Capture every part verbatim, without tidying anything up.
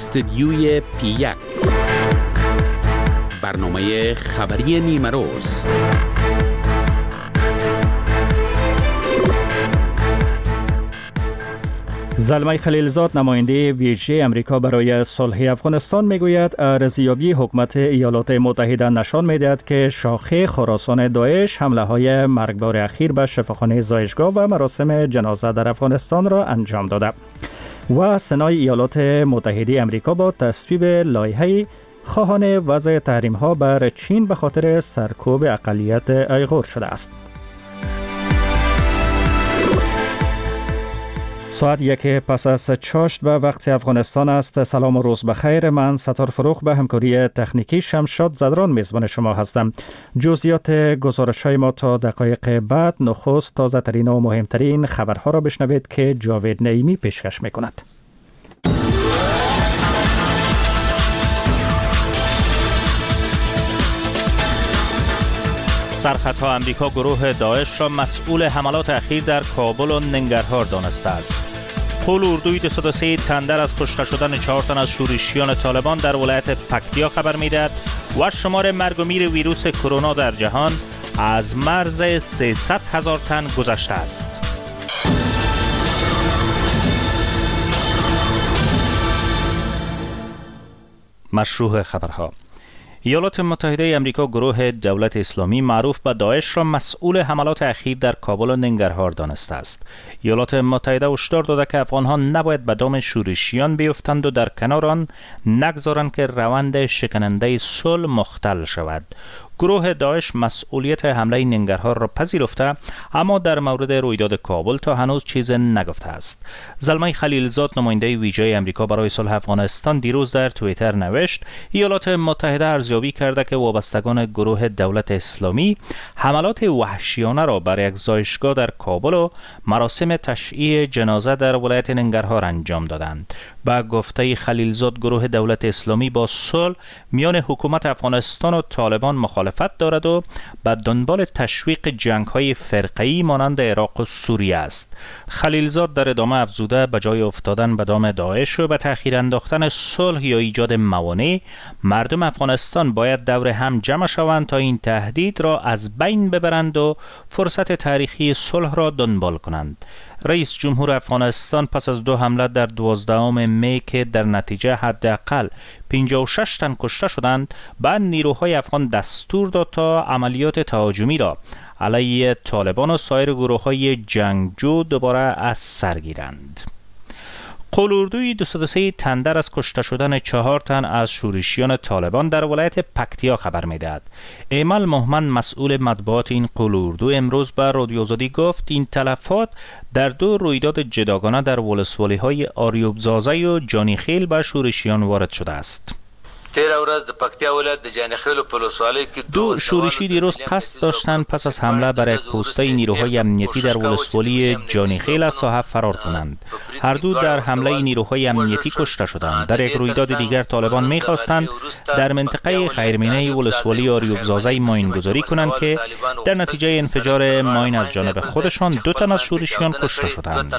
استدیوی پی یک، برنامه خبری نیمه روز. زلمه خلیلزاد نماینده ویژه امریکا برای صلح افغانستان میگوید ارزیابی حکومت ایالات متحده نشان میدهد که شاخه خراسان داعش حمله های مرگبار اخیر به شفاخانه زایشگاه و مراسم جنازه در افغانستان را انجام داده و سنای ایالات متحده امریکا با تصویب لایحه‌ای خواهان وضع تحریم ها بر چین به خاطر سرکوب اقلیت ایغور شده است. ساعت یک پس از چاشت به وقت افغانستان است. سلام و روز بخیر. من ستار فروخ به همکاری تکنیکی شمشاد زدران میزبان شما هستم. جزئیات گزارش های ما تا دقایق بعد. نخست تازه ترین و مهمترین خبرها را بشنوید که جاوید نعیمی پیشکش میکند. سرخطها امریکا گروه داعش را مسئول حملات اخیر در کابل و ننگرهار دانسته است. قول اردوی دویست و سه تندر از کشته شدن چهار تن از شورشیان طالبان در ولایت پکتیا خبر میدهد و شمار مرگ و میر ویروس کرونا در جهان از مرز سیصد هزار تن گذشته است. مشروع خبرها. ایالات متحده امریکا گروه دولت اسلامی معروف به داعش را مسئول حملات اخیر در کابل و ننگرهار دانسته است. ایالات متحده هشدار داده که افغان‌ها نباید به دام شورشیان بیفتند و در کنار آن نگذارند که روند شکننده صلح مختل شود. گروه داعش مسئولیت حمله ننگرهار را پذیرفته اما در مورد رویداد کابل تا هنوز چیز نگفته است. زلمه خلیلزاد نماینده ویژه امریکا برای صلح افغانستان دیروز در توییتر نوشت ایالات متحده ارزیابی کرده که وابستگان گروه دولت اسلامی حملات وحشیانه را بر یک زایشگاه در کابل و مراسم تشییع جنازه در ولایت ننگرهار انجام دادند. با گفته خلیلزاد گروه دولت اسلامی با صلح میان حکومت افغانستان و طالبان مخالفت دارد و به دنبال تشویق جنگ‌های فرقه‌ای مانند عراق و سوریه است. خلیلزاد در ادامه افزوده به جای افتادن به دام داعش و به تأخیر انداختن صلح یا ایجاد موانع، مردم افغانستان باید دور هم جمع شوند تا این تهدید را از بین ببرند و فرصت تاریخی صلح را دنبال کنند. رئیس جمهور افغانستان پس از دو حمله در دوازدهم می که در نتیجه حداقل پنجاه و شش تن کشته شدند، بعد نیروهای افغان دستور داد تا عملیات تهاجمی را علیه طالبان و سایر گروه‌های جنگجو دوباره از سر گیرند. قول اردوی دویست و سه تندر از کشته شدن چهار تن از شورشیان طالبان در ولایت پکتیا خبر میدهد. ایمل محمد مسئول مطبوعات این قول اردو امروز به رادیو آزادی گفت این تلفات در دو رویداد جداگانه در ولسوالی‌های آریوب زازه و جانی خیل به شورشیان وارد شده است. دو شورشی دیروز قصد داشتند پس از حمله بر یک پوسته نیروهای امنیتی در ولسوالی جانی خیل از ساحه فرار کنند. هر دو در حمله نیروهای امنیتی کشته شدند. در یک رویداد دیگر طالبان می‌خواستند در منطقه خیرمینه ولسوالی آریوب زازه ماینگذاری کنند که در نتیجه انفجار ماین از جانب خودشان دو تن از شورشیان کشته شدند.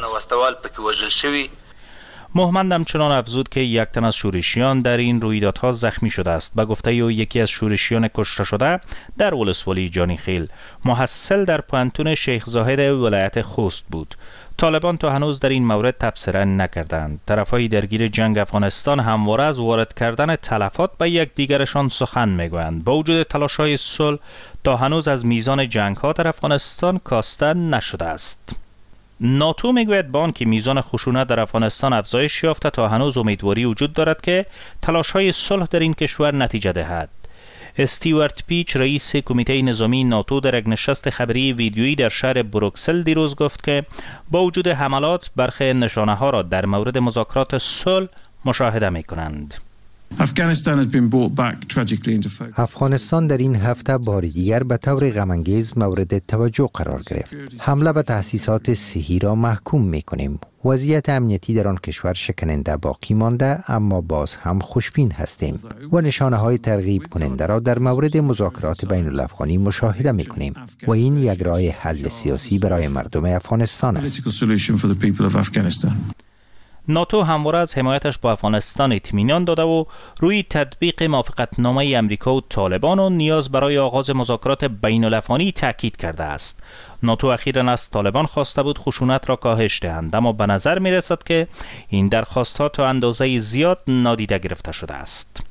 محمد همچنان افزود که یک تن از شورشیان در این رویدادها زخمی شده است. به گفته او یکی از شورشیان کشته شده در ولسوالی جانی خیل محصل در پوهنتون شیخ زاهد ولایت خوست بود. طالبان تا هنوز در این مورد تبصره نکردند. طرفهای درگیر جنگ افغانستان همواره از وارد کردن تلفات به یکدیگرشان سخن میگویند. با وجود تلاش‌های صلح تا هنوز از میزان جنگ‌ها در افغانستان کاسته نشده است. ناتو میگوید با آنکه میزان خشونت در افغانستان افزایش یافته تا هنوز امیدواری وجود دارد که تلاش‌های صلح در این کشور نتیجه دهد. استیوارت پیچ رئیس کمیته نظامی ناتو در یک نشست خبری ویدیویی در شهر بروکسل دیروز گفت که با وجود حملات برخی نشانه‌ها را در مورد مذاکرات صلح مشاهده می‌کنند. افغانستان در این هفته بار دیگر به طور غم‌انگیز مورد توجه قرار گرفت. حمله به تأسیسات صحی را محکوم می‌کنیم. وضعیت امنیتی در آن کشور شکننده باقی مانده، اما باز هم خوشبین هستیم و نشانه‌های ترغیب کننده را در مورد مذاکرات بین الافغانی مشاهده می‌کنیم و این یک راه حل سیاسی برای مردم افغانستان است. ناتو همواره از حمایتش با افغانستان اطمینان داده و روی تطبیق موافقتنامه امریکا و طالبان و نیاز برای آغاز مذاکرات بین الافغانی تاکید کرده است. ناتو اخیراً از طالبان خواسته بود خشونت را کاهش دهند، اما به نظر می رسد که این درخواست‌ها تا اندازه زیاد نادیده گرفته شده است.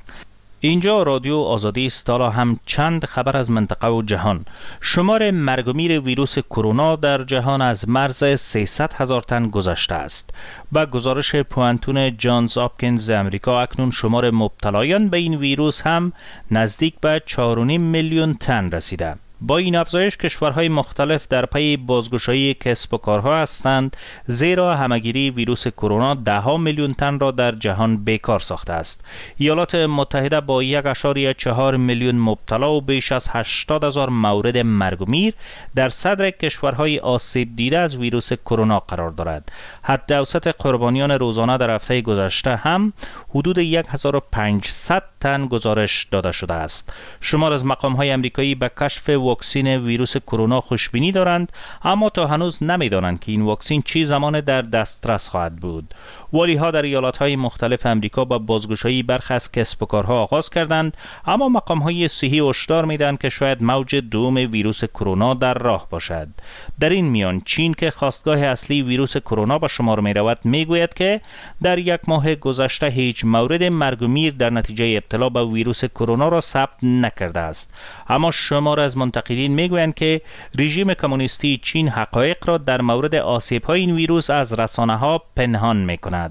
اینجا رادیو آزادی است. حالا هم چند خبر از منطقه و جهان. شمار مرگ و میر ویروس کرونا در جهان از مرز سیصد هزار تن گذشته است. با گزارش پوانتون جانز آپکینز امریکا اکنون شمار مبتلایان به این ویروس هم نزدیک به چهار و نیم میلیون تن رسیده. با این افزایش کشورهای مختلف در پی بازگشایی کسب و کارها هستند، زیرا همگیری ویروس کرونا ده ها میلیون تن را در جهان بیکار ساخته است. ایالات متحده با یک و چهار میلیون مبتلا و بیش از هشتاد هزار مورد مرگ و میر در صدر کشورهای آسیب دیده از ویروس کرونا قرار دارد. حد اوسط قربانیان روزانه در هفته گذشته هم حدود هزار و پانصد تن گزارش داده شده است. شمار از مقام‌های آمریکایی به کشف واکسین ویروس کرونا خوشبینی دارند، اما تا هنوز نمی‌دانند که این واکسین چی زمان در دسترس خواهد بود. والی‌ها در ایالت‌های مختلف آمریکا با بازگشایی برخی از کسب و کارها آغاز کردند، اما مقام‌های صحی هشدار می‌دهند که شاید موج دوم ویروس کرونا در راه باشد. در این میان چین که خاستگاه اصلی ویروس کرونا به شمار می‌رود می‌گوید که در یک ماه گذشته هیچ مورد مرگ و میر در نتیجه ابتلا به ویروس کرونا را ثبت نکرده است. اما شمار از منتقدین می‌گویند که رژیم کمونیستی چین حقایق را در مورد آسیب‌های این ویروس از رسانه‌ها پنهان می‌کند.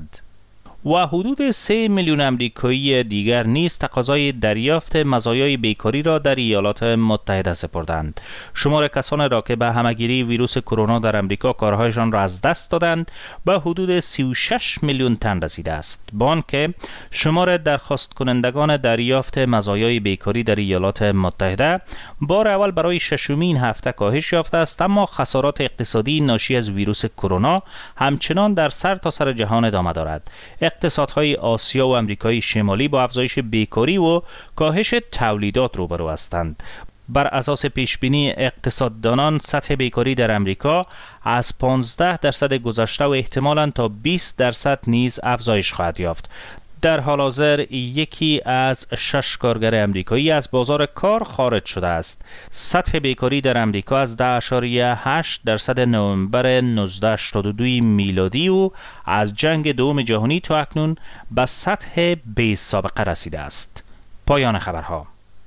و حدود سه میلیون آمریکایی دیگر نیز تقاضای دریافت مزایای بیکاری را در ایالات متحده سپردند. شمار کسان را که به همگیری ویروس کرونا در آمریکا کارهایشان را از دست دادند به حدود سی و شش میلیون تن رسیده است. با آنکه شمار درخواست کنندگان دریافت مزایای بیکاری در ایالات متحده بار اول برای ششمین هفته کاهش یافته است، اما خسارات اقتصادی ناشی از ویروس کرونا همچنان در سرتاسر جهان ادامه دارد. اقتصادهای آسیا و آمریکای شمالی با افزایش بیکاری و کاهش تولیدات روبرو هستند. بر اساس پیشبینی اقتصاددانان سطح بیکاری در آمریکا از پانزده درصد گذشته و احتمالاً تا بیست درصد نیز افزایش خواهد یافت. در حال حاضر یکی از شش کارگر آمریکایی از بازار کار خارج شده است. سطح بیکاری در آمریکا از ده و هشت درصد نوامبر هزار و نهصد و هشتاد و دو میلادی و از جنگ دوم جهانی تا اکنون به سطح بی سابقه رسیده است. پایان خبرها.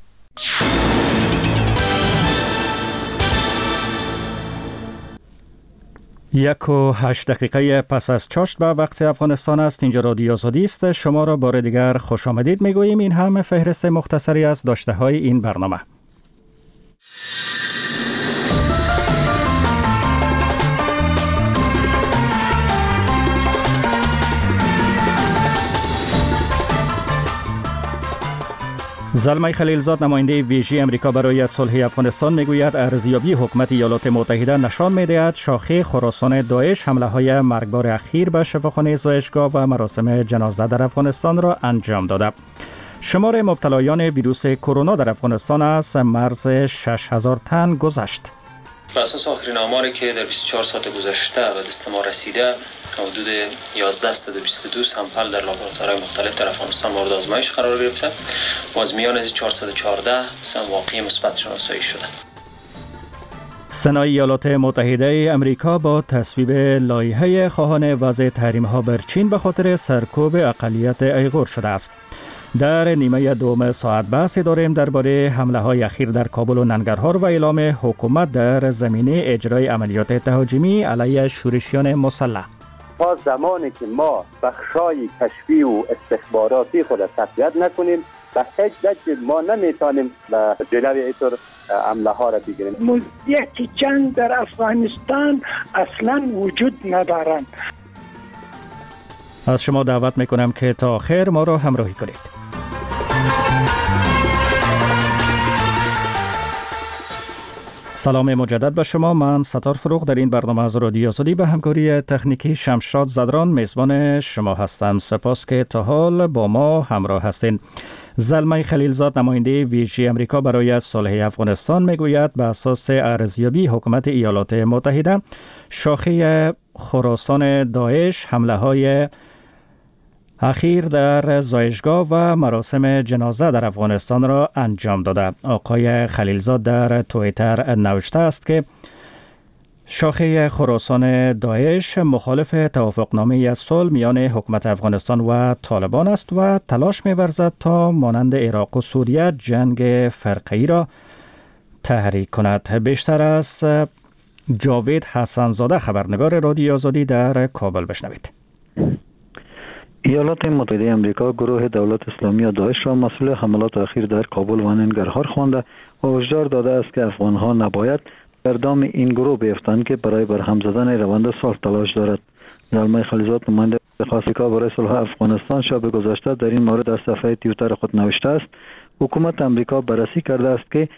یک و هشت دقیقه پس از چاشت به وقت افغانستان است. اینجا رادیو آزادی است. شما را بار دیگر خوش آمدید میگوییم. این هم فهرست مختصری از داشته های این برنامه. زلمه خلیلزاد نماینده ویژه امریکا برای صلح افغانستان میگوید ارزیابی حکومت ایالات متحده نشان میدهد شاخه خراسان داعش حمله های مرگبار اخیر به شفاخانه زایشگاه و مراسم جنازه در افغانستان را انجام داده. شمار مبتلایان ویروس کرونا در افغانستان از مرز شش هزار تن گذشت. بر اساس آخرین آماری که در بیست و چهار ساعت گذشته به دست ما رسیده، حدود یازده صد و بیست و دو سامپل در لابراتوارهای مختلف در افغانستان مورد آزمایش قرار گرفته و از میان از چهارصد و چهارده واقعی مثبت شناسایی شده. سنای ایالات متحده امریکا با تصویب لایحه خواهان وضع تحریم‌ها بر چین به خاطر سرکوب اقلیت ایغور شده است. در نیمه دوم ساعت بحث داریم درباره حمله های اخیر در کابل و ننگرهار و اعلام حکومت در زمینه اجرای عملیات تهاجمی علیه شورشیان مسلح. تا زمانی که ما بخشای کشفی و استخباراتی خود تقویت نکنیم به هیچ وجه ما نمیتونیم به جلوی اینطور حمله ها را بگیریم. مزدیت جنگ در افغانستان اصلا وجود ندارند. از شما دعوت میکنم که تا آخر ما را همراهی کنید. سلام مجدد به شما. من ستار فروغ در این برنامه از رادیو آزادی به همکاری تکنیکی شمشاد زدران میزبان شما هستم. سپاس که تا حال با ما همراه هستین. زلمه خلیلزاد نماینده ویژه امریکا برای صلح افغانستان میگوید به اساس ارزیابی حکومت ایالات متحده شاخه خراسان داعش حمله های اخیر در زایشگاه و مراسم جنازه در افغانستان را انجام داده. آقای خلیلزاد در توییتر نوشته است که شاخه خراسان داعش مخالف توافقنامه صلح میان حکومت افغانستان و طالبان است و تلاش می‌ورزد تا مانند عراق و سوریه جنگ فرقه‌ای را تحریک کند. بیشتر از جاوید حسنزاده خبرنگار رادیو آزادی در کابل بشنوید. ایالات متحده آمریکا گروه دولت اسلامی و داعش را مسئول حملات اخیر در کابل و ننگرهار خوانده و هشدار داده است که افغانها نباید در دام این گروه بیفتند که برای برهم زدن روند صلح تلاش دارد. زلمه خلیلزاد نماینده خاص آمریکا برای صلح افغانستان شب گذشته در این مورد از صفحه توییتر خود نوشته است: حکومت آمریکا بررسی کرده است که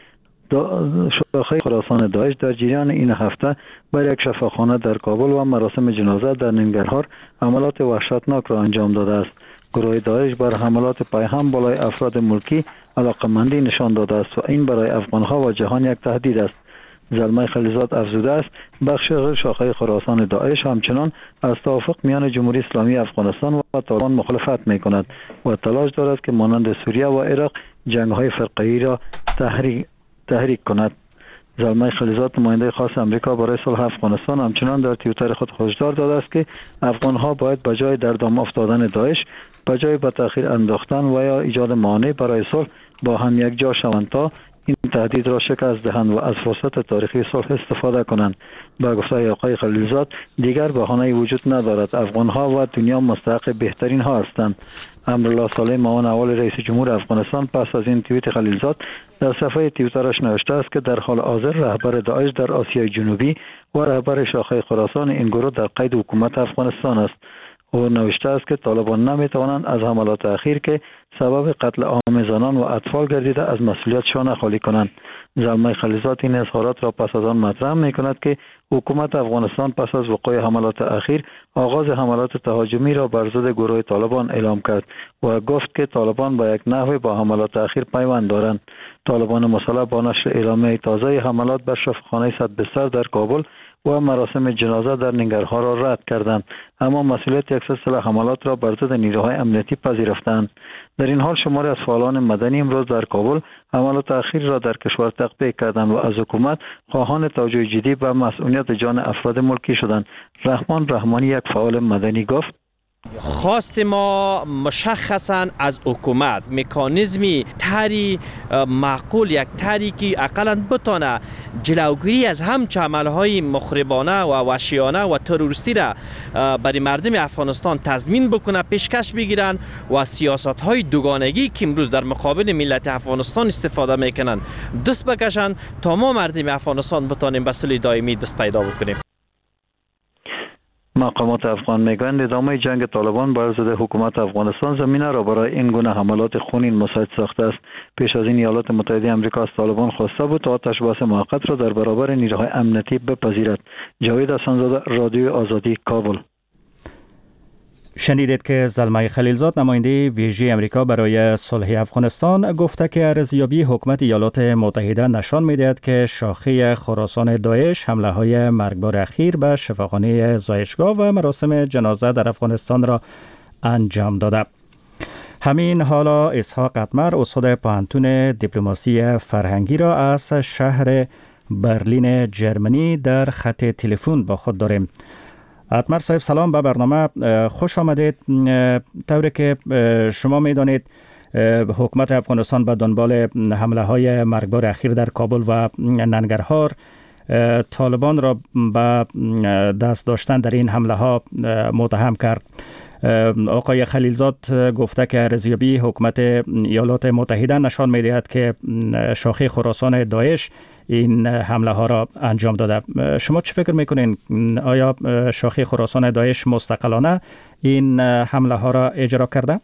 شاخه خراسان داعش در جریان این هفته بر یک شفاخانه در کابل و مراسم جنازه در ننگرهار حملات وحشتناک را انجام داده است. گروه داعش بر حملات پیهم بالای افراد ملکی علاقمندی نشان داده است و این برای افغانها و جهان یک تهدید است. زلمه خلیلزاد افزوده است بخش شاخه خراسان داعش همچنان از توافق میان جمهوری اسلامی افغانستان و طالبان مخالفت می کند و تلاش دارد که مانند سوریه و عراق جنگ‌های فرقه‌ای را تحریک تحریک کند. زلمه خلیلزاد نماینده خاص امریکا برای صلح افغانستان همچنان در توییتر خود هشدار داده است که افغانها باید به جای در دام افتادن داعش به جای به تأخیر انداختن و یا ایجاد مانع برای صلح با هم یک جا شوند تا این تهدید را شکست دهند و از فرصت تاریخی صلح استفاده کنند. با گفته آقای خلیلزاد دیگر بهانه‌ای وجود ندارد. افغانها و دنیا مستحق بهترین ها هستند. امرالله صالح معاون اول رئیس جمهور افغانستان پس از این توییت خلیلزاد در صفحه توییترش نوشته است که در حال حاضر رهبر داعش در آسیای جنوبی و رهبر شاخه خراسان این گروه در قید حکومت افغانستان است. او نوشته است که طالبان نمیتوانند از حملات اخیر که سبب قتل عام زنان و اطفال گردیده از مسئولیتشان خالی کنند. زلمه خلیلزاد این اظهارات را پس از آن مطرح می‌کند که حکومت افغانستان پس از وقوع حملات اخیر آغاز حملات تهاجمی را بر ضد گروه طالبان اعلام کرد و گفت که طالبان با یک نحو با حملات اخیر پیوند دارند. طالبان مسلح با نشر اعلامیه تازه حملات بر شفاخانه صد بستر در کابل و مراسم جنازه در ننگرهار را رد کردند، اما مسئولیت یک سلسله حملات را بر ضد نیروهای امنیتی پذیرفتند. در این حال شماری از فعالان مدنی امروز در کابل حملات اخیر را در کشور تقبیح کردند و از حکومت خواهان توجه جدی به مسئولیت جان افراد ملکی شدند. رحمان رحمانی یک فعال مدنی گفت: خواست ما مشخصا از حکومت مکانیزمی تری معقول، یک تری که اقلا بتانه جلوگیری از همچه عملهای مخربانه و وحشیانه و تروریستی را برای مردم افغانستان تضمین بکنه، پیشکش بگیرن و سیاست های دوگانگی که امروز در مقابل ملت افغانستان استفاده میکنن دست بکشن تا ما مردم افغانستان بتانیم به صلح دائمی دست پیدا بکنیم. مقامات افغان میگویند ادامه جنگ طالبان بر ضد حکومت افغانستان زمینه را برای این گونه حملات خونین مساعد ساخته است. پیش از این ایالات متحده آمریکا از طالبان خواسته بود تا آتش بس موقت را در برابر نیروهای امنیتی بپذیرد. جاوید حسنزاده، رادیو آزادی، کابل. شنیدید که زلمه خلیلزاد نماینده ویژه امریکا برای صلح افغانستان گفته که ارزیابی حکومت ایالات متحده نشان می‌دهد که شاخه خراسان داعش حمله های مرگبار اخیر به شفاخانه زایشگاه و مراسم جنازه در افغانستان را انجام داده. همین حالا اسحاق اتمر استاد پوهنتون دیپلماسی فرهنگی را از شهر برلین جرمنی در خط تلفن با خود داریم. اتمر صاحب سلام، به برنامه خوش آمدید. طوری که شما میدانید حکومت افغانستان به دنبال حمله های مرگبار اخیر در کابل و ننگرهار طالبان را به دست داشتن در این حمله ها متهم کرد. آقای خلیلزاد گفته که ارزیابی حکومت ایالات متحده نشان می‌دهد که شاخه خراسان داعش این حمله ها را انجام داده. شما چه فکر میکنین؟ آیا شاخه خراسان داعش مستقلانه این حمله ها را اجرا کرده؟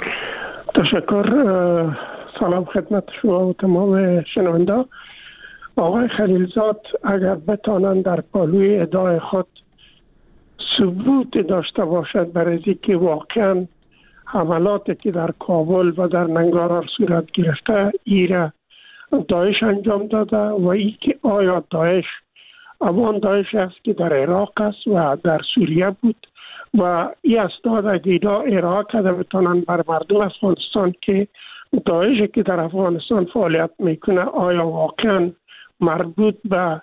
تشکر. سلام خدمت شما و تمام شنونده. آقای خلیلزاد اگر بتانند در پالوی ادعای خود ثبوت داشته باشد برای اینکه واقعا حملاتی که در کابل و در ننگرهار صورت گرفته ایره داعش انجام داده و ای که آیا داعش امان داعش است که در عراق است و در سوریه بود و این اسناد اگه ارائه کرده بتانن بر مردم افغانستان که داعش که در افغانستان فعالیت میکنه آیا واقعا مربوط به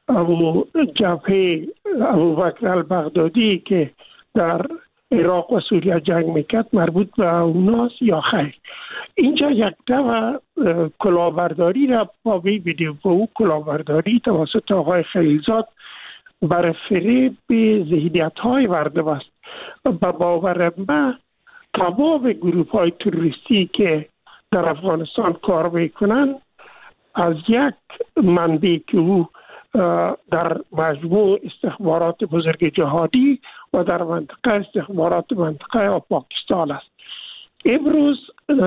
جبهه ابوبکر البغدادی که در عراق و سوریه جنگ میکرد مربوط به اوناست یا خیر. اینجا یک دو کلاهبرداری را با ببینیم و او کلاهبرداری توسط آقای خلیلزاد بر فریب به ذهنیت های مردم است. به باور من تمام گروه های تروریستی که در افغانستان کار میکنن از یک منبع که او در مجموع استخبارات بزرگ جهادی و در منطقه استخبارات منطقه پاکستان است. امروز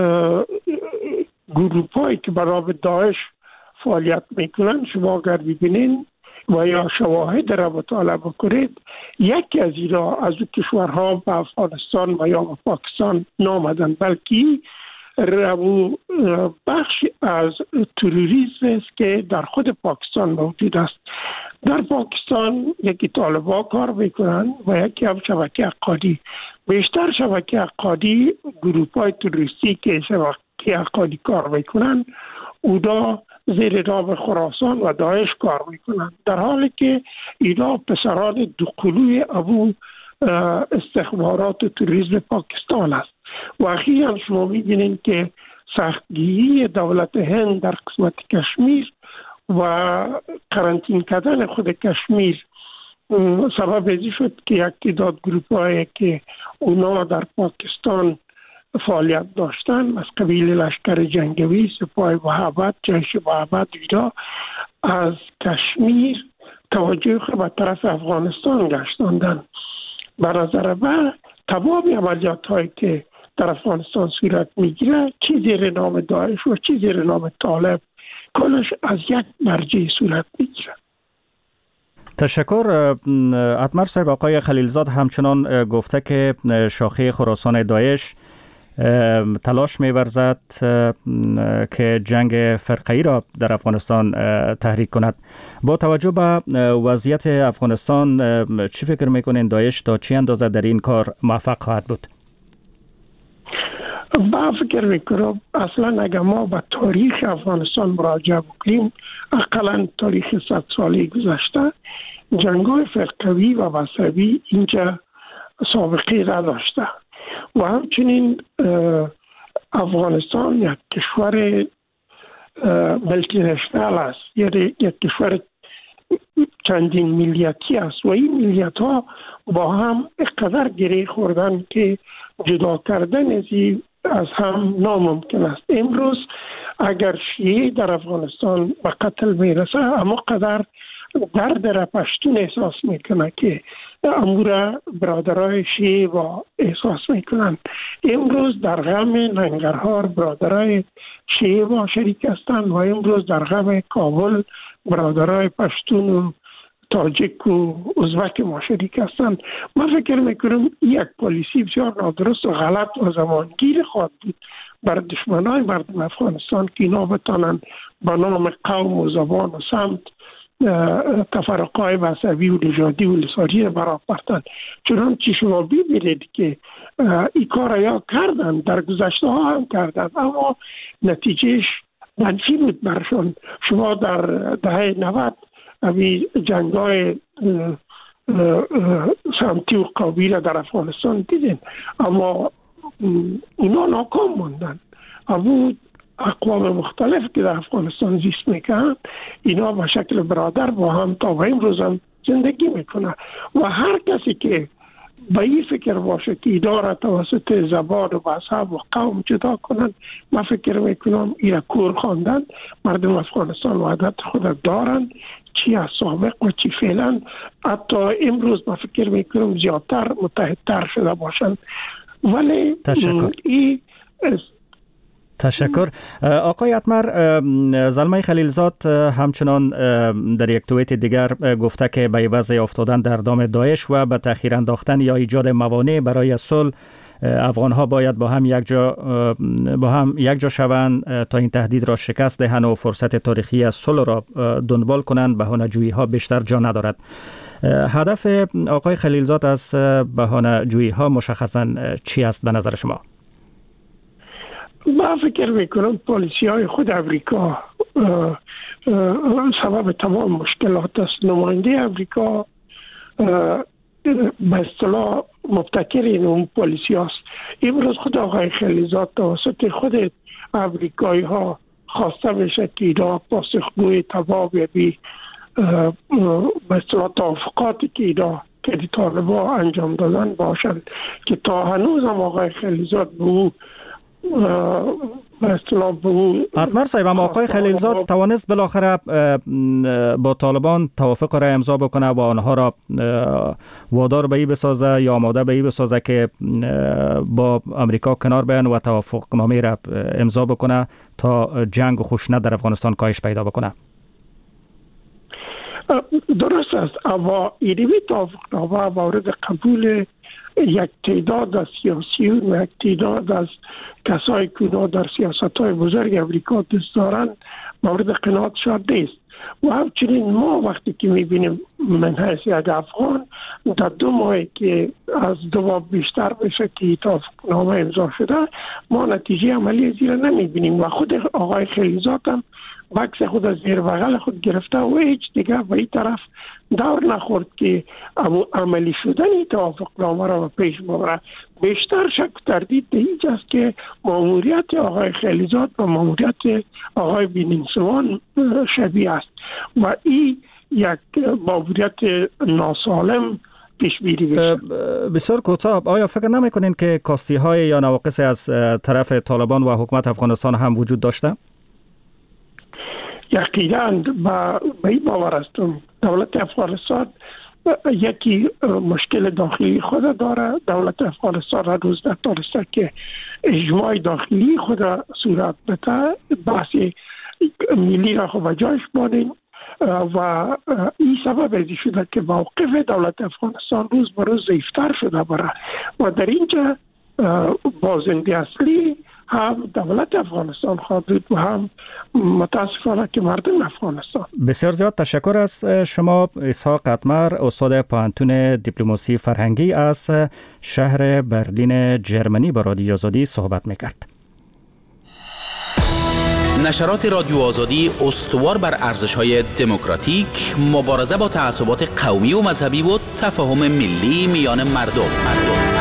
گروپ هایی که برای داعش فعالیت میکنن شما اگر ببینین و یا شواهد را مطالعه بکنید یکی از اینا از اون کشورها به افغانستان و یا به پاکستان نامدن بلکه رو بخش از تروریسم است که در خود پاکستان موجود است. در پاکستان یکی طالبان کار میکنن و یکی هم شبکه عقادی. بیشتر شبکه عقادی گروپ های تروریستی که شبکه عقادی کار میکنن اونا زیر نام خراسان و داعش کار میکنن، در حالی که اینا پسران دوقلوی ابو استخبارات تروریسم پاکستان است. و اخیراً شما میبینید که سختگیری دولت هند در قسمت کشمیر و قرنطین کردن خود کشمیر سبب ازی شد که یک تعداد گروپ هایی که اونا در پاکستان فعالیت داشتن از قبیل لشکر جنگی، سپاه وحدت، جیش وحدت ویرا از کشمیر توجه خود به طرف افغانستان گشتاندن. به نظر من تمام عملیات هایی که در افغانستان صورت میگیره چی زیر نام داعش و چی زیر نام طالب کلش از یک مرجع صورت میگیره. تشکر. اتمر صاحب، آقای خلیلزاد همچنان گفته که شاخه خراسان داعش تلاش می‌ورزد که جنگ فرقه‌ای را در افغانستان تحریک کند. با توجه به وضعیت افغانستان چی فکر می‌کنین داعش تا چه اندازه در این کار موفق خواهد بود؟ با فکر میکنم اصلا اگر ما به تاریخ افغانستان مراجعه بکنیم اقلا تاریخ صد سالی گذشته جنگ‌های فرقوی و مذهبی اینجا سابقه نداشته و همچنین افغانستان یک کشور ملتی نشنال است، یعنی یک کشور چندین ملیتی است و این ملیت ها با هم اقدر گره خوردن که جدا کردن از هم ناممکن است. امروز اگر شیعه در افغانستان به قتل میرسه اما قدر درد را پشتون احساس میکنه که امور برادرای شیعه با احساس میکنن. امروز در غم ننگرهار برادرای شیعه با شریک هستند و امروز در غم کابل برادرای پشتون و تاجیک و ازبک ما شریک هستند. من فکر میکنم یک پالیسی بسیار نادرست و غلط و زمانگیر خواهد بود بر دشمنای مردم افغانستان که اینا بتانن به نام قوم و زبان و سمت تفرقای مذهبی و نژادی و لسانی را برآورده. چنانچه شما ببینید که این کار یا کردن در گذشته ها هم کردن اما نتیجهش منفی بود برشون. شما در دهه نود اوی جنگای سمتی و قومی را در افغانستان دیدین اما اونا ناکام موندن. اما اقوام مختلف که در افغانستان زیست میکنن اینا به شکل برادر با هم تا به امروز هم زندگی میکنه و هر کسی که به این فکر باشه که اینا توسط زبان و مذهب و قوم جدا کنن من فکر میکنم این کور خواندن. مردم افغانستان وحدت خود دارن چی از سابق و چی فعلا حتی امروز من فکر میکنم زیادتر متحدتر شده باشن. ولی تشکر. این تشکر. آقای اتمر، زلمه خلیلزاد همچنان در یک توییت دیگر گفته که به عوض افتادن در دام داعش و به تأخیر انداختن یا ایجاد موانع برای صلح، افغان‌ها باید با هم یک جا با هم یک جا شوند تا این تهدید را شکست دهند و فرصت تاریخی از صلح را دنبال کنند. بهانه‌جویی‌ها بیشتر جا ندارد. هدف آقای خلیلزاد از بهانه‌جویی‌ها مشخصاً چی است به نظر شما؟ من فکر میکنم پالیسی های خود امریکا سبب تمام مشکلات است. نماینده امریکا به اصطلاح مبتکر این اون پالیسی هست. امروز خود آقای خلیلزاد توسط خود امریکایی ها خواسته میشه که اینا پاسخگوی تمام یعنی به اصطلاح توافقاتی که اینا که طالبا انجام دادن باشند که تا هنوز هم آقای خلیلزاد به او اتمر صاحب، اما آقای خلیلزاد توانست بالاخره با طالبان توافق را امضا بکنه و آنها را وادار به این بسازه یا آماده به این بسازه که با امریکا کنار بیان و توافق نامه را امضا بکنه تا جنگ و خشونت در افغانستان کاهش پیدا بکنه؟ درست است، اما این توافق نامه مورد قبول یک تعداد از سیاسیون و یک تعداد از کسایی که در سیاست‌های بزرگ امریکا دست دارند مورد قناعت شد نیست. و همچنین ما وقتی که می‌بینیم من حیث یک افغان در دو ماهی که از دو ماه بیشتر بشه که توافقنامه امضا شده، ما نتیجه عملی زیر نمی‌بینیم و خود آقای خلیلزاد هم بکس خود از زیر بغل خود گرفته و هیچ دیگه به این طرف دور نخورد که عملی شدن این توافقنامه را به پیش ببره. بیشتر شک و تردید به اینج است که ماموریت آقای خلیلزاد و ماموریت آقای بینینسوان شبیه است و این یک ماموریت ناسالم پیش بینی بشه. بسیار کوتاه، آیا فکر نمی‌کنین که کاستی های یا نواقص از طرف طالبان و حکومت افغانستان هم وجود داشته؟ یقیداً به این باور هستم دولت افغانستان یکی مشکل داخلی خود داره. دولت افغانستان هنوز نتونسته که اجماع داخلی خود صورت بده، بحث ملی را خود به جایش بانیم و این سبب ازی شده که موقف دولت افغانستان روز به روز ضعیفتر شده بره و در اینجا بازنده اصلی هم دولت افغانستان خواهد بود و هم متاسفانه که مردم افغانستان. بسیار زیاد تشکر از شما. اسحاق اتمر، استاد پوهنتون دیپلماسی فرهنگی از شهر برلین جرمنی با رادیو آزادی صحبت میکرد. نشرات رادیو آزادی استوار بر ارزش‌های دموکراتیک، مبارزه با تعصبات قومی و مذهبی و تفاهم ملی میان مردم. مردم.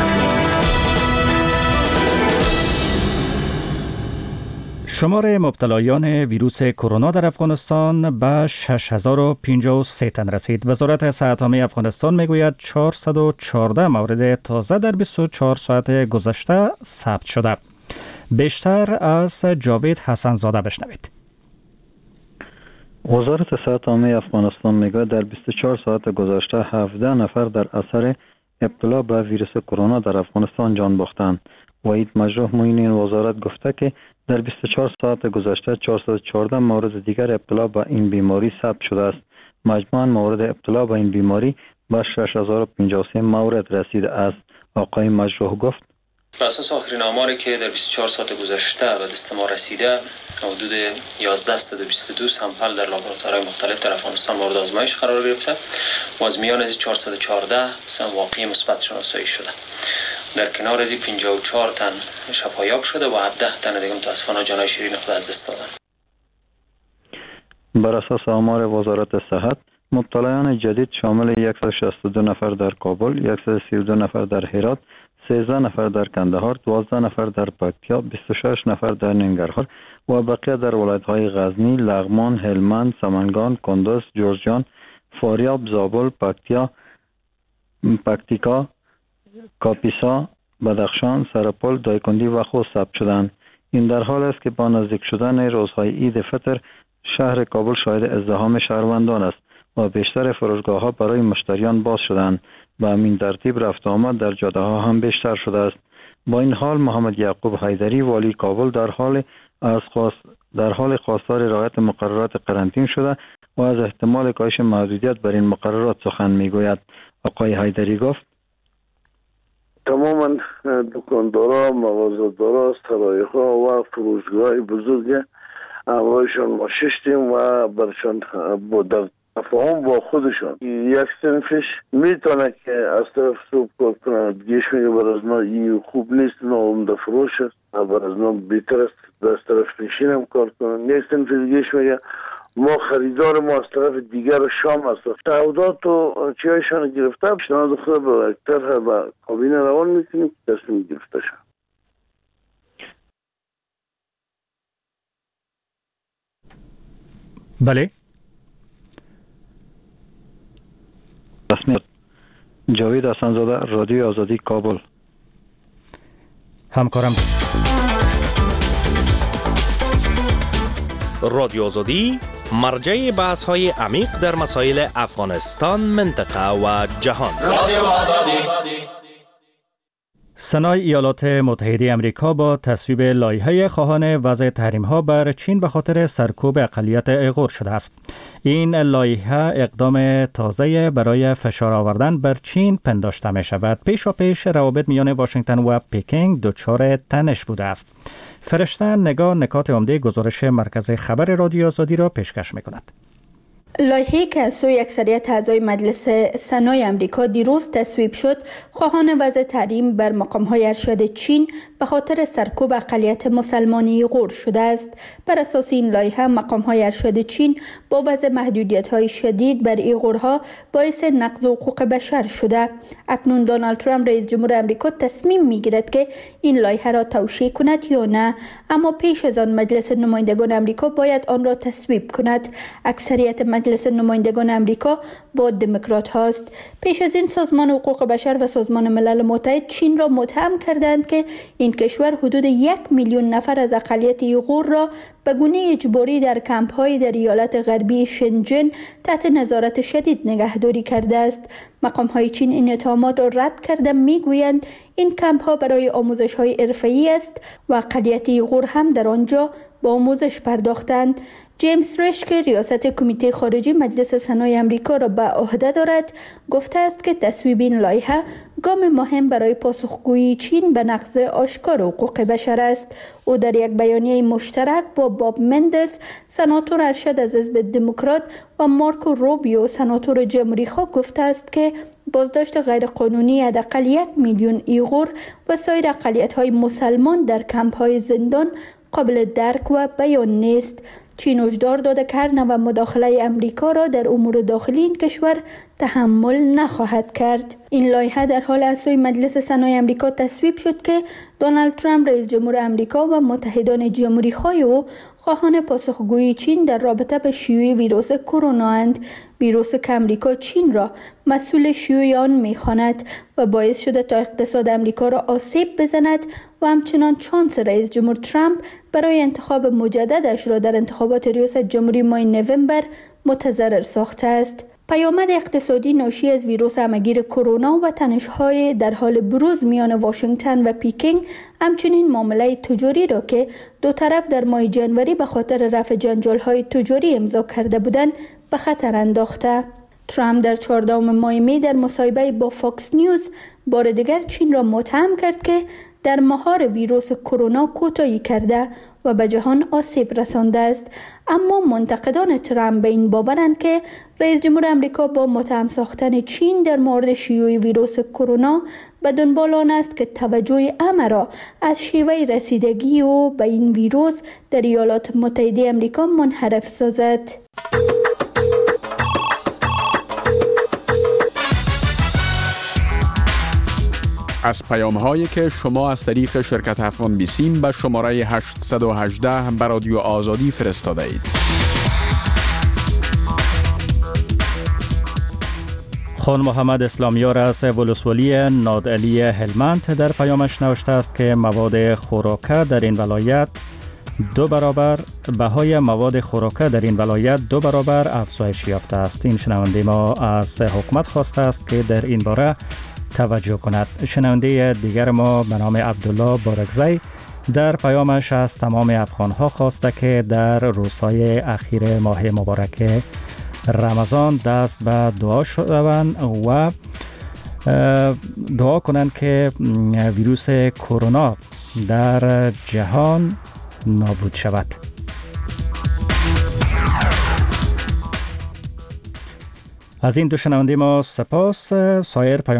شمار مبتلایان ویروس کرونا در افغانستان به شش هزار و پنجاه و سه تن رسید. وزارت صحت عامه افغانستان میگوید چهارصد و چهارده مورد تازه در بیست و چهار ساعت گذشته ثبت شده. بیشتر از جاوید حسن زاده بشنوید. وزارت صحت عامه افغانستان میگوید در بیست و چهار ساعت گذشته هفده نفر در اثر ابتلا به ویروس کرونا در افغانستان جان باختند. وحید مجروح معین این وزارت گفته که در بیست و چهار ساعت گذشته چهارصد و چهارده مورد دیگر ابتلا به این بیماری ثبت شده است. مجموعاً مورد ابتلا به این بیماری به شش هزار و پنجاه و سه مورد رسیده است. آقای مجروح گفت بر اساس آخرین آماری که در بیست و چهار ساعت گذشته به دست ما رسیده، حدود یازده صد و بیست و دو سامپل در لابراتوارهای مختلف در افغانستان مورد آزمایش قرار گرفته و از میان از چهارصد و چهارده واقعی مثبت شناسایی شده. در کنار از پنجاه و چهار تن شفایاب شده و هفده تن دیگه متاسفانه جانای شیرین خود از دست دادن. بر اساس آمار وزارت صحت، مبتلایان جدید شامل صد و شصت و دو نفر در کابل، صد و سی و دو نفر در هرات، سیزده نفر در کندهار، دوازده نفر در پکتیا، بیست و شش نفر در ننگرهار و بقیه در ولایت‌های غزنی، لغمان، هلمند، سمنگان، کندز، جوزجان، فاریاب، زابل، پکتیا، پکتیکا، کاپیسا، بدخشان، سرپل، دایکندی و خوست ثبت شدند. این در حال است که با نزدیک شدن روزهای عید فطر شهر کابل شاهد ازدحام شهروندان است و بیشتر فروشگاه‌ها برای مشتریان باز شدند. به همین ترتیب رفت آمد در جاده‌ها هم بیشتر شده است. با این حال محمد یعقوب حیدری والی کابل در حال از خواست در حال خواستار رعایت مقررات قرنطینه شده و از احتمال کاهش محدودیت بر این مقررات سخن میگوید. آقای حیدری گفت تماما دکاندارا، مغازه‌دارا، سرای‌ها و فروشگاه‌های بزرگ اموالشان ما ششتیم و برشان با در تفاهم با خودشان یک سنفش میتونه که از طرف سوب کار کنه، دیگهش میگه بر از ما این خوب نیست، ناامده فروش است، بر از ما بهتر است از طرف پیشین هم کار کنن. یک سنفش دیگهش میگه ما خریدار ما از طرف دیگر شام است. تعهدات و چیایشان گرفته پیشنهاد خود به اکتر و کابینه روان میکنیم که تصمیم گرفته شد. بله. جاوید حسن‌زاده، رادیو آزادی، کابل. همکارم رادیو آزادی، مرجع بحث های عمیق در مسائل افغانستان، منطقه و جهان. رادیو آزادی. سنای ایالات متحده آمریکا با تصویب لایحه خواهان وضع تحریم‌ها بر چین به خاطر سرکوب اقلیت ایغور شده است. این لایحه اقدام تازه برای فشار آوردن بر چین پنداشته می شود. پیشا پیش روابط میان واشنگتن و پکینگ دچار تنش بوده است. فرشته نگاه نکات عمده گزارش مرکز خبر رادیو آزادی را پیشکش می کند. لایحه‌ای که از سوی اکثریت اعضای مجلس سنای آمریکا دیروز تصویب شد، خواهان وضع تحریم بر مقام‌های ارشد چین به خاطر سرکوب اقلیت مسلمانی ایغور شده است. بر اساس این لایحه، مقام‌های ارشد چین با وضع محدودیت‌های شدید بر ایغورها باعث نقض حقوق بشر شده. اکنون دونالد ترامپ رئیس جمهور آمریکا تصمیم می‌گیرد که این لایحه را توشیح کند یا نه، اما پیش از آن مجلس نمایندگان آمریکا باید آن را تصویب کند. اکثریت مجلس نمایندگان آمریکا با دموکرات هاست. پیش از این سازمان حقوق بشر و سازمان ملل متحد چین را متهم کردند که این کشور حدود یک میلیون نفر از اقلیت ایغور را به گونه اجباری در کمپ‌های در ایالت غربی شنجن تحت نظارت شدید نگهداری کرده است. مقام‌های چین این اتهامات را رد کرده میگویند این کمپ‌ها برای آموزش‌های حرفه‌ای است و اقلیت ایغور هم در آنجا با آموزش پرداختند. جیمز ریش که ریاست کمیته خارجی مجلس سنای آمریکا را به عهده دارد، گفته است که تصویب این لایحه گام مهم برای پاسخگویی چین به نقض آشکار حقوق بشر است. او در یک بیانیه مشترک با باب مندس، سناتور ارشد از حزب دموکرات، و مارکو روبیو، سناتور جمهوری‌خواه، گفته است که بازداشت غیرقانونی حداقل یک میلیون ایغور و سایر اقلیت‌های مسلمان در کمپ‌های زندان قابل درک و بیان نیست. چین هشدار داده که هر نوع مداخله امریکا را در امور داخلی این کشور تحمل نخواهد کرد. این لایحه در حال از سوی مجلس سنای آمریکا تصویب شد که دونالد ترامپ رئیس جمهور آمریکا و متحدان جمهوری‌خواه او خواهان پاسخگویی چین در رابطه به شیوع ویروس کرونا اند. ویروس که آمریکا چین را مسئول شیوع آن می‌خواند و باعث شده تا اقتصاد آمریکا را آسیب بزند و همچنان شانس رئیس جمهور ترامپ برای انتخاب مجددش را در انتخابات ریاست جمهوری ماه نوامبر متضرر ساخته است. پیامد اقتصادی ناشی از ویروس همهگیر کرونا و تنش‌های در حال بروز میان واشنگتن و پکینگ، همچنین معامله تجاری را که دو طرف در ماه جنوری به خاطر رفع جنجال‌های تجاری امضا کرده بودند به خطر انداخته. ترامپ در چهاردهم ماه می در مصاحبه با فاکس نیوز بار دیگر چین را متهم کرد که در مهار ویروس کرونا کوتاهی کرده و به جهان آسیب رسانده است. اما منتقدان ترامپ به این باورند که رئیس جمهور آمریکا با متهم ساختن چین در مورد شیوع ویروس کرونا به دنبال آن است که توجه همه را از شیوه رسیدگی او به این ویروس در ایالات متحده آمریکا منحرف سازد. از پیام‌هایی که شما از طریق شرکت افغان بیسیم به شماره هشتصد و هجده به رادیو آزادی فرستاده اید. خان محمد اسلامیار از ولسوالی نادعلی هلمند در پیامش نوشته است که مواد خوراکه در این ولایت دو برابر بهای مواد خوراکه در این ولایت دو برابر افزایش یافته است. این شنونده ما از حکومت خواسته است که در این باره توجه کند. شنونده دیگر ما به نام عبدالله بارکزی در پیامش از تمام افغان‌ها خواسته که در روزهای اخیر ماه مبارک رمضان دست به دعا شوند و دعا کنند که ویروس کرونا در جهان نابود شود. از این دو شنونده ما سپاس. سایر پیام